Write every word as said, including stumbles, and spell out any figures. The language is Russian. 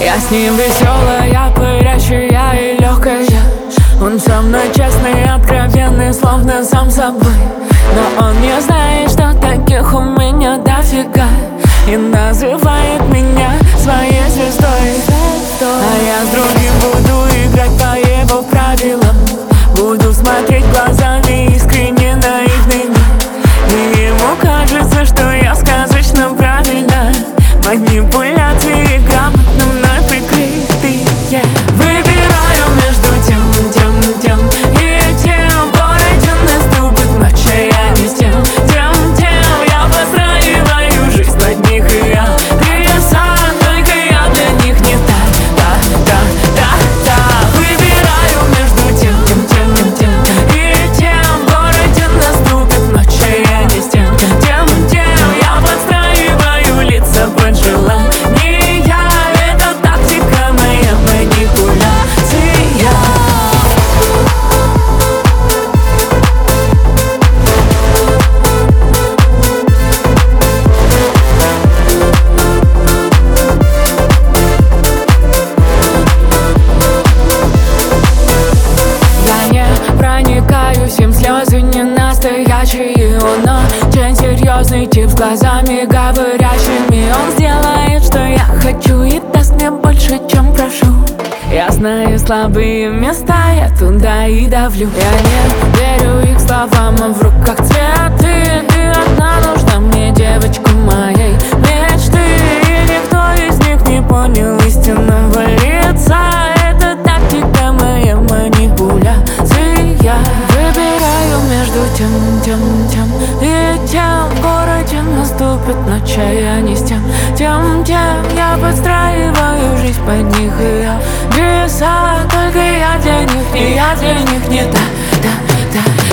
Я с ним веселая, пырящая и легкая. Он со мной честный, откровенный, словно сам собой. Но он не знает, что таких у меня дофига, и называет меня своей звездой. А я с другим буду играть по его правилам. Буду смотреть глазами искренне наивными, и ему кажется, что я сказочно правильно. Манипуляции грамотно мной прикрытые. Выбираю между тем, тем, тем и тем. В городе наступит ночь, а я не с тем, тем, тем. Я постраиваю жизнь под них, и я леса, только я для них не та, та, та, та, та. Выбираю между тем, тем, тем, тем, тем и тем. В городе наступит ночь, а я не с тем, тем, тем. Я подстраиваю лица под желание. Это тактика моя, манипуляция. Я не проникаюсь, им слезы не настоящие. Он очень серьезный тип, с глазами говорящими. Он сделает, что я хочу, и даст мне больше, чем прошу. Я знаю слабые места, я туда и давлю. Я не верю их словам, а в руках цветы. Ты одна нужна мне, девочка моей мечты, и никто из них не понял истинного лица. Это тактика моя, манипуляция. Выбираю между тем, тем, тем и тем. В городе наступит ночь, а я не с тем, тем, тем. Я подстраиваю жизнь под них, и я веса, только я для них, и я для них не та, та, та.